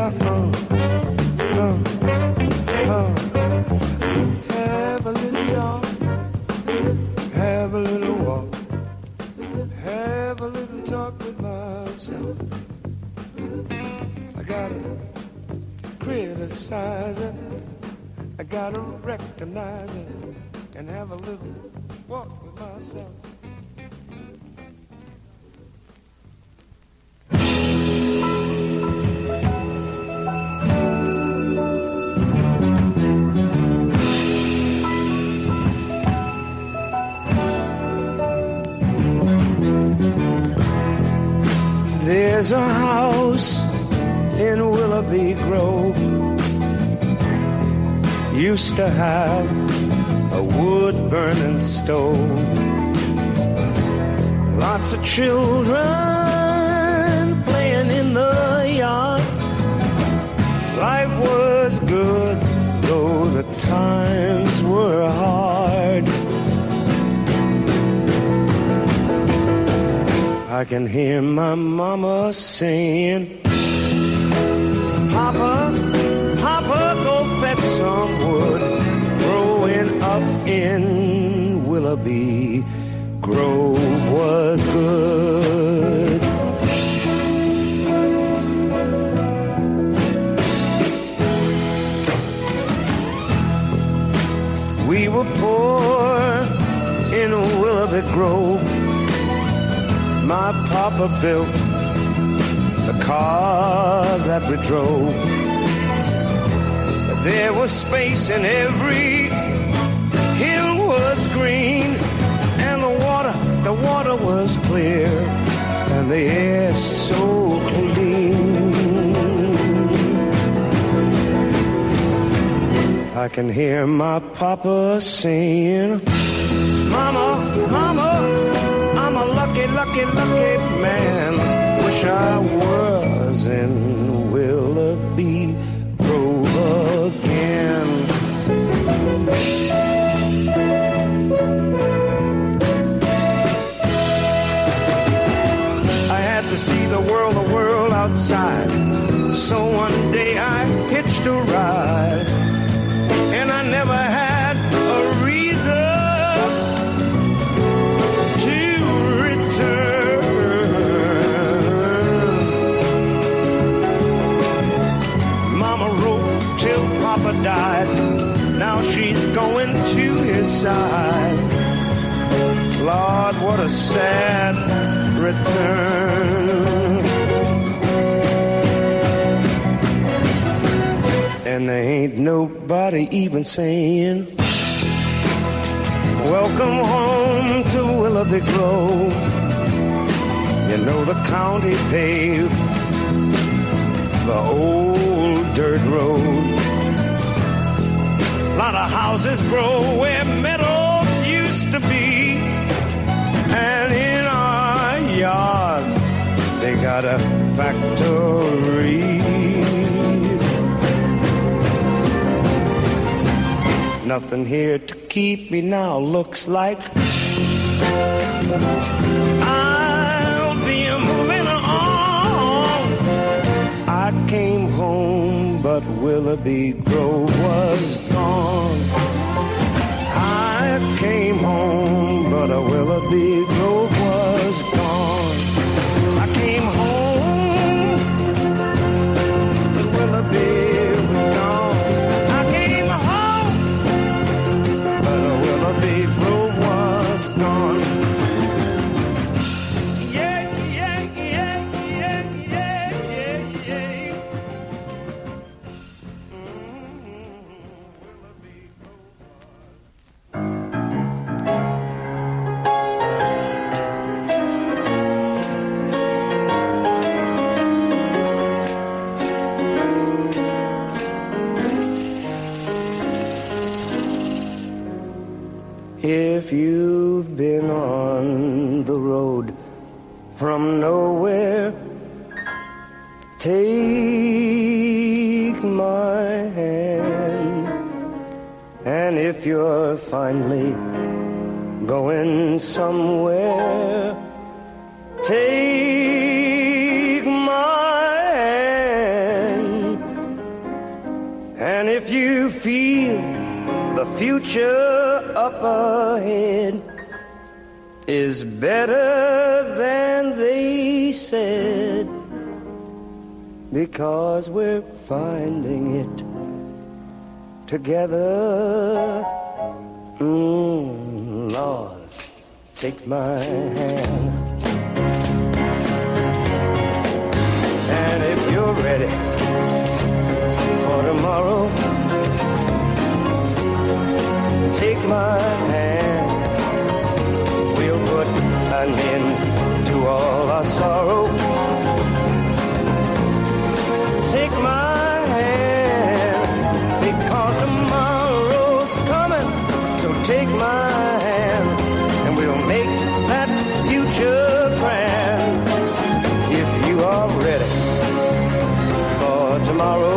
S8: Have a little talk. Have a little walk. Have a little talk with myself. I gotta criticize it. I gotta recognize it and have a little walk with myself. There's a house in Willoughby Grove, used to have a wood-burning stove. Lots of children playing in the yard. Life was good, though the times were hard. I can hear my mama saying, Papa, Papa, go fetch some wood. Growing up in Willoughby Grove was good. We were poor in Willoughby Grove. My papa built the car that we drove. But there was space in every hill was green, and the water, the water was clear, and the air so clean. I can hear my papa saying, Mama, Mama, I'm a lucky, lucky, lucky man. Wish I was in Willoughby Grove again. see the world, the world outside. So one day I hitched a ride, and I never had a reason to return. Mama wrote till Papa died, now she's going to his side. Lord, what a sad return. And there ain't nobody even saying welcome home to Willoughby Grove. You know the county paved the old dirt road. A lot of houses grow where meadows used to be, and in our yard they got a factory. Nothing here to keep me now, looks like I'll be moving on. I came home, but Willoughby Grove was gone. I came home, but a Willoughby Grove was gone. I came home, but Willoughby was gone. I came home, but a Willoughby Grove was gone. Yeah, yeah, yeah, yeah, yeah, yeah, yeah. If you've been on the road from nowhere, take my hand. And if you're finally going somewhere, take my hand. And if you feel the future up ahead is better than they said, because we're finding it together. Mm, Lord, take my hand. And if you're ready for tomorrow, take my hand. We'll put an end to all our sorrow. Take my hand, because tomorrow's coming. So take my hand, and we'll make that future grand. If you are ready for tomorrow,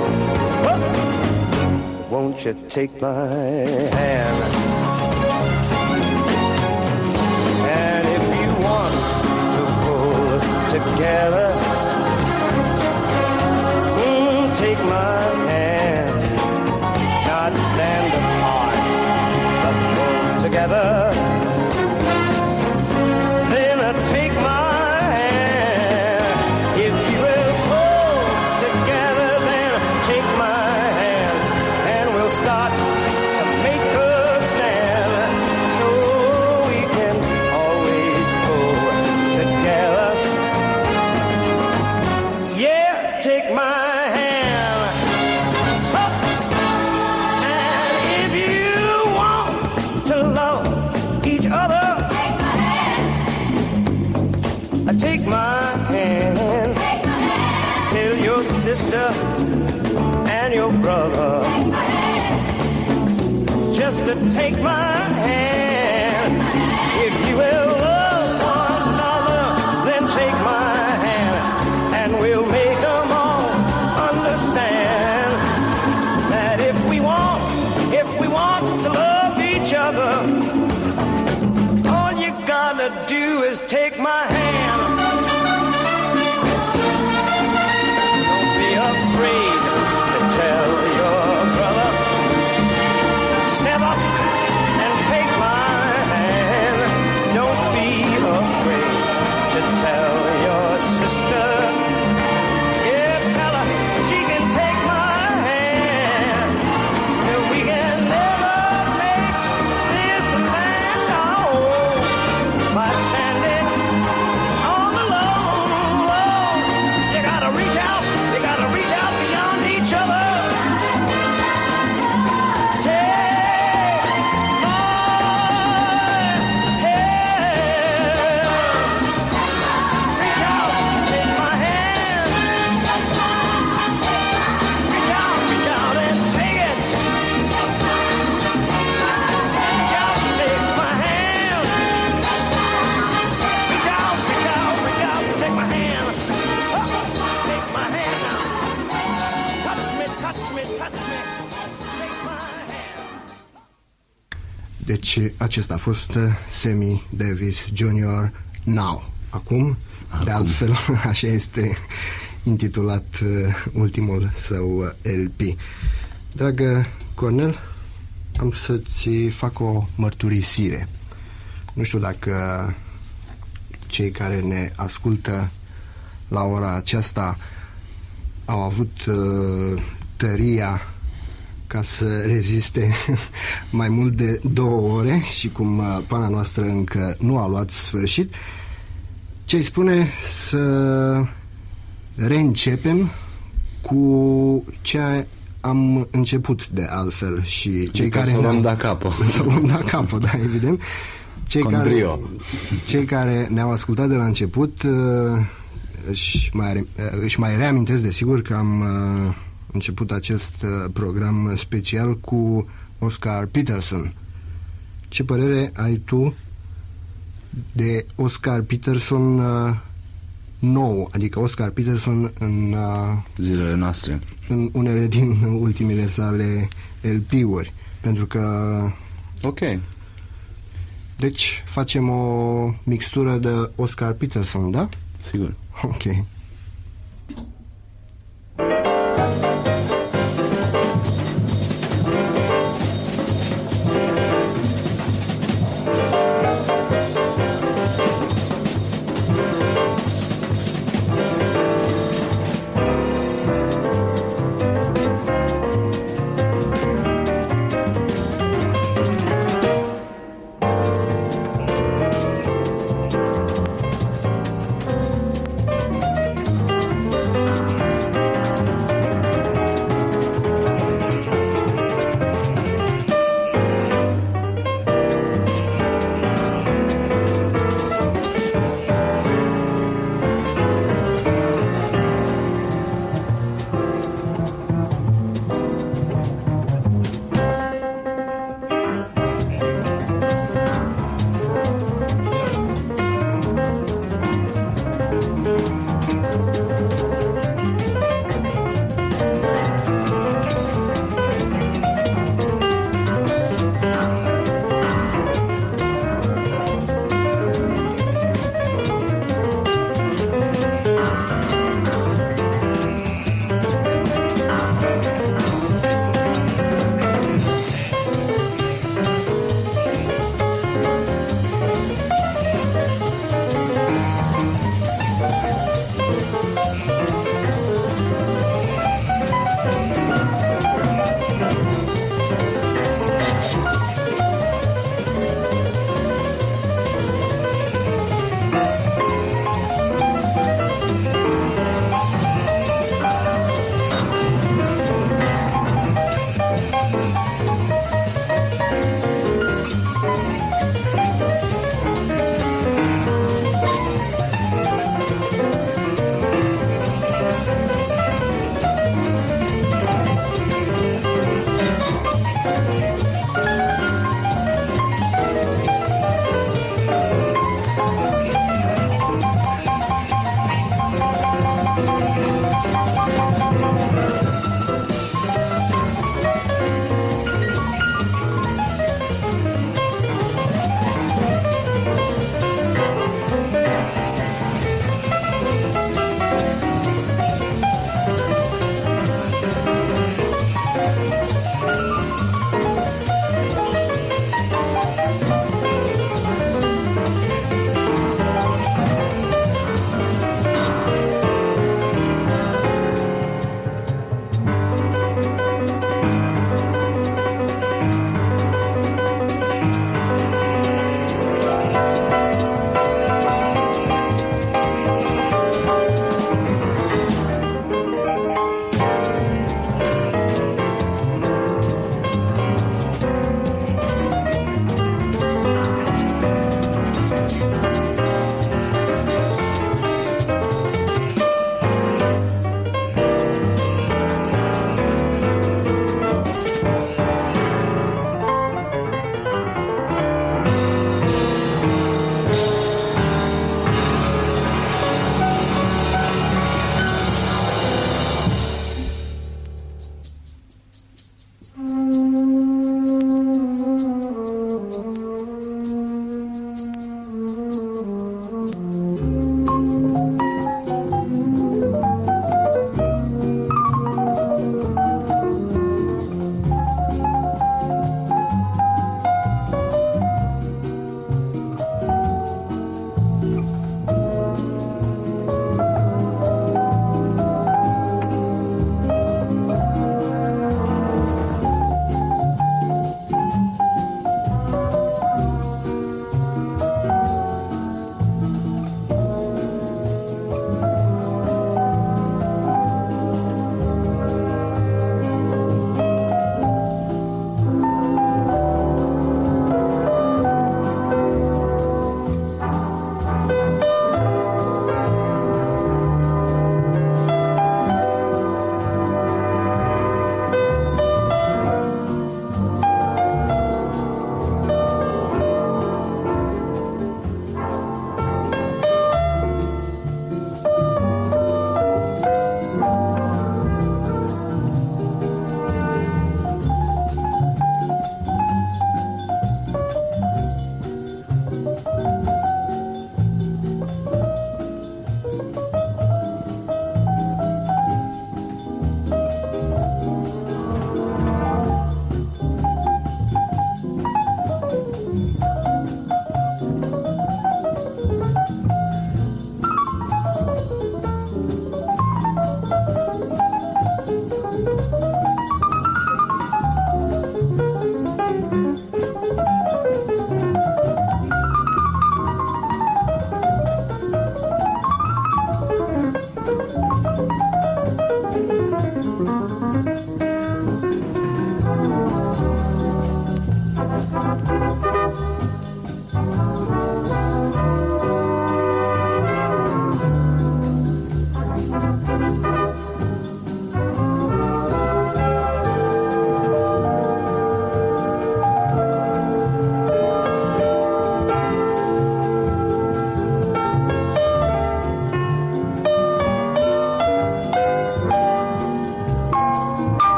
S8: won't you take my hand? And if you want to pull together, mm, take my hand. Not stand apart, but pull together. Then uh, take my hand. If you will pull together, then take my hand. Start to make a stand, so we can always pull together. Yeah, take my hand. Oh. And if you want to love each other, take my hand. Take my hand. Tell your sister and your brother just to take my hand. If you will love one another, then take my hand, and we'll make them all understand that if we want, if we want to love each other, all you gotta do is take my hand.
S3: Deci acesta a fost Sammy Davis junior Now. Acum, Acum. de altfel, așa este intitulat uh, ultimul său uh, L P. Dragă Cornel, am să-ți fac o mărturisire. Nu știu dacă cei care ne ascultă la ora aceasta au avut uh, tăria ca să reziste mai mult de două ore și cum uh, pana noastră încă nu a luat sfârșit, ce-i spune să reîncepem cu ce am început de altfel și cei
S2: adică
S3: care
S2: să luăm da capă.
S3: Să luăm da capă, da, evident. Cei care, cei care ne-au ascultat de la început uh, își, mai, uh, își mai reamintesc desigur că am uh, început acest uh, program special cu Oscar Peterson. Ce părere ai tu de Oscar Peterson uh, nou, adică Oscar Peterson în uh,
S2: zilele noastre,
S3: în unele din ultimele sale L P-uri? Pentru că
S2: ok,
S3: deci facem o mixtură de Oscar Peterson, da?
S2: Sigur.
S3: Ok.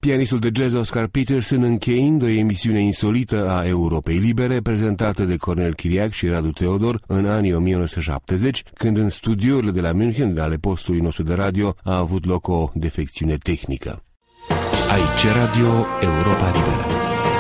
S1: Pianistul de jazz Oscar Peterson încheind o emisiune insolită a Europei Libere, prezentată de Cornel Chiriac și Radu Teodor în anii o mie nouă sute șaptezeci, când în studiourile de la München, ale postului nostru de radio, a avut loc o defecțiune tehnică. Aici Radio Europa Liberă.